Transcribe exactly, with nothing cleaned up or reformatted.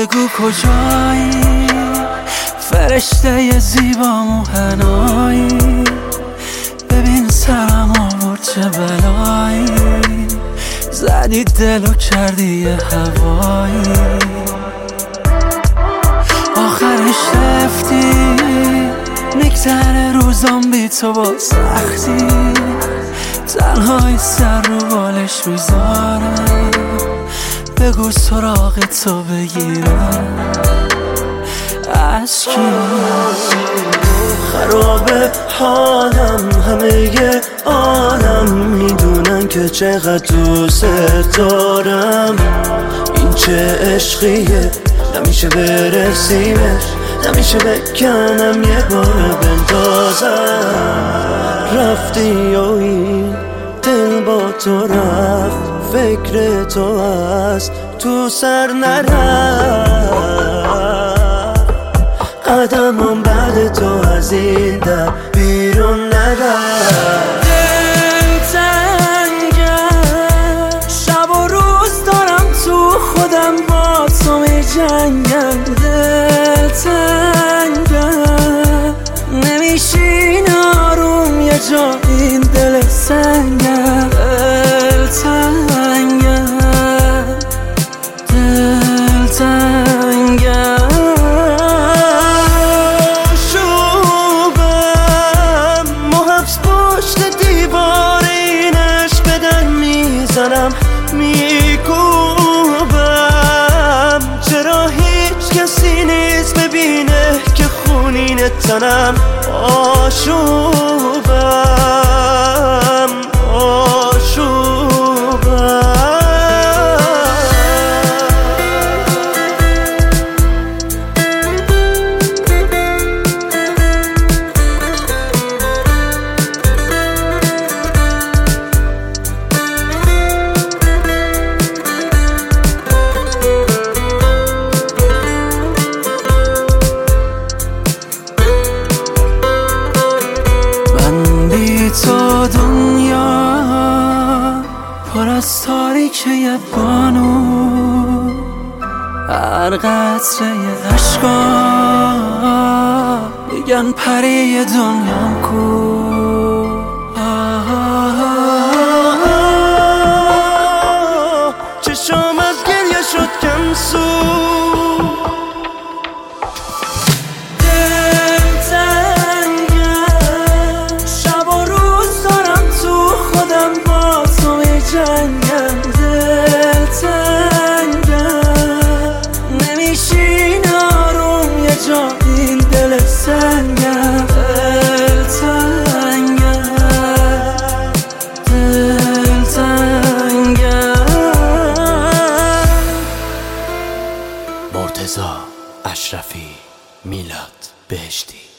بگو کجایی، فرشته زیبا موهنایی، ببین سرم آورد چه بلایی، زدی دلو کردی یه هوایی، آخرش رفتی میگذره روزام بی تو با سختی، تنهایی سر رو بالش میذارم، بگو سراغ تو بگیرم از کی؟ خرابه حالم، همه عالم میدونن که چقدر دوست دارم، این چه عشقیه نمیشه برسیمش، نمیشه بکنم یه بار بندازم. رفتی و این دل با تو رفت، فکر تو هست تو سر نرفت، قدمم بعد تو از این در بیرون نرفت. دل تنگم، شب و روز دارم تو خودم با تو می جنگم، دل تنگم نمیشین آروم یه جا این دل سنگم، دل تنگم دل تنگم شوبم محبس پشت دیوار این عشق بدن میزنم میکوبم، چرا هیچ کسی نیست ببینه که خونین تنم آشوبم آشوبم. تو دنیا پر از تاریکی بانو، هر قطره عشقا میگن پری دنیام کو، چشام از گریه شد کم سو، جنگم دل تنگم نمیشین آروم یه جا این دل سنگم، دل تنگم دل تنگم. مرتضی اشرفی، میلاد بهشتی.